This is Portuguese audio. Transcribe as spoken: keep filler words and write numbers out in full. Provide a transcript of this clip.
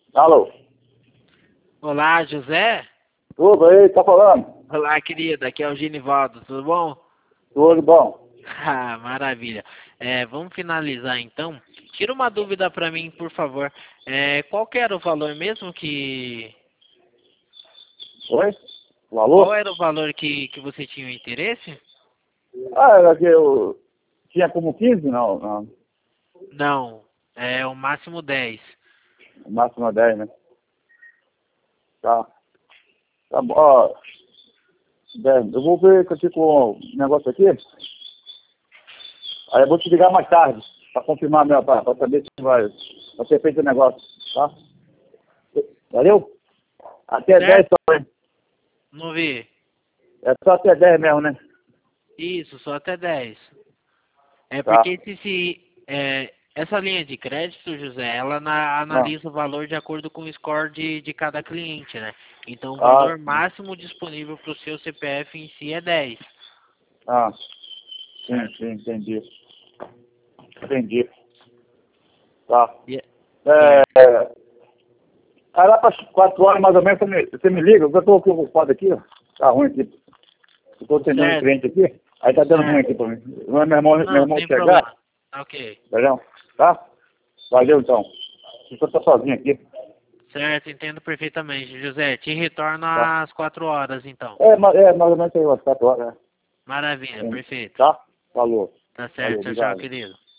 Alô? Olá, José? Tudo aí, tá falando? Olá, querida. Aqui é o Ginivaldo, tudo bom? Tudo bom. Ah, maravilha. É, vamos finalizar então. Tira uma dúvida para mim, por favor. É, qual que era o valor mesmo que... Oi? O Qual valor? era o valor que, que você tinha o interesse? Ah, era que eu tinha como quinze, não, não. Não, é o máximo dez. O máximo é dez, né? Tá. Tá bom. Ó, dez. Eu vou ver aqui com o negócio aqui. Aí eu vou te ligar mais tarde, pra confirmar meu, pra, pra saber se vai, vai ser feito o negócio, tá? Valeu? Até dez Certo? só, hein? Não vi. É só até dez mesmo, né? Isso, só até dez. É Tá. porque se, se é, essa linha de crédito, José, ela na- Ah, analisa o valor de acordo com o score de, de cada cliente, né? Então o ah, valor máximo disponível para o seu C P F em si é dez, ah, sim, certo? sim, entendi. Entendi. Tá. E- É, certo. aí lá para as quatro horas mais ou menos você me, você me liga, eu estou ocupado aqui, ó. Tá ruim aqui. Eu estou atendendo um Certo, cliente aqui, aí tá dando ruim certo. aqui para mim. Não é meu irmão, meu Não, irmão sem chegar, problema. Ok. entendeu? Tá? Valeu então. Eu estou sozinho aqui, Certo, entendo perfeitamente. José, te retorno tá? às quatro horas então. É, ma- é mais ou menos aí umas quatro horas, Maravilha, né? perfeito. Tá? Falou. Tá Valeu, certo, tchau, tchau, obrigado. querido.